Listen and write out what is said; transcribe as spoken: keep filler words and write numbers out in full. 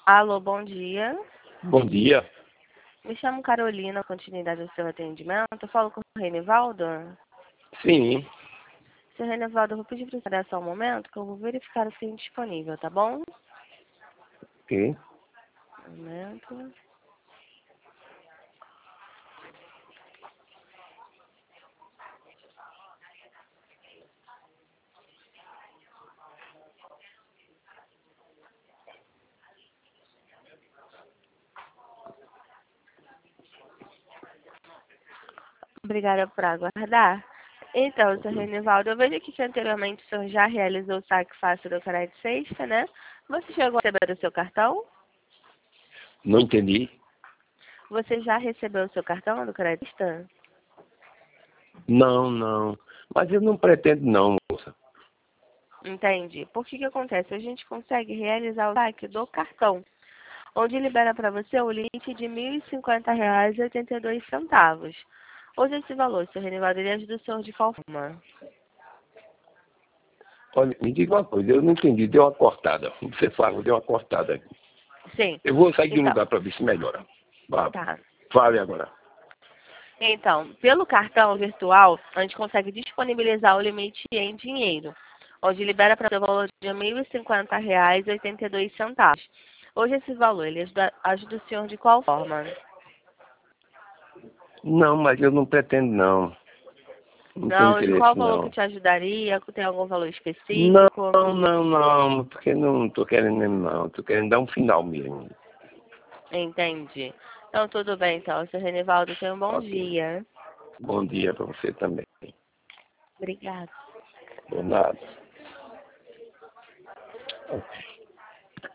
Alô, bom dia. Bom dia. Me chamo Carolina, continuidade do seu atendimento. Eu falo com o Renivaldo? Sim. Seu Renivaldo, eu vou pedir para você dar só um momento, que eu vou verificar se é disponível, tá bom? Ok. Um momento. Obrigada por aguardar. Então, seu Renivaldo, eu vejo aqui que anteriormente o senhor já realizou o saque fácil do crédito sexta, né? Você chegou a receber o seu cartão? Não entendi. Você já recebeu o seu cartão do crédito sexta? Não, não. Mas eu não pretendo não, moça. Entendi. Por que que acontece? A gente consegue realizar o saque do cartão, onde libera para você o limite de mil e cinquenta reais e oitenta e dois centavos. Hoje esse valor, seu Renivaldo, ele ajuda o senhor de qual forma? Olha, me diga uma coisa, eu não entendi, deu uma cortada. Você fala, deu uma cortada aqui. Sim. Eu vou sair de um Então, lugar para ver se melhora. Vá, tá. fale agora. Então, pelo cartão virtual, a gente consegue disponibilizar o limite em dinheiro, onde libera para o valor de mil e cinquenta reais e oitenta e dois centavos. Hoje esse valor, ele ajuda, ajuda o senhor de qual forma? Não, mas eu não pretendo não. Não tenho Não, de qual interesse valor que não. te ajudaria? Tem algum valor Não, específico? não, não, porque não estou querendo mesmo não. Estou querendo dar um final mesmo. Entendi. Então, tudo bem, então. Seu Renivaldo, tenha um bom Ok. dia. Bom dia para você também. Obrigada. Por nada. Ok.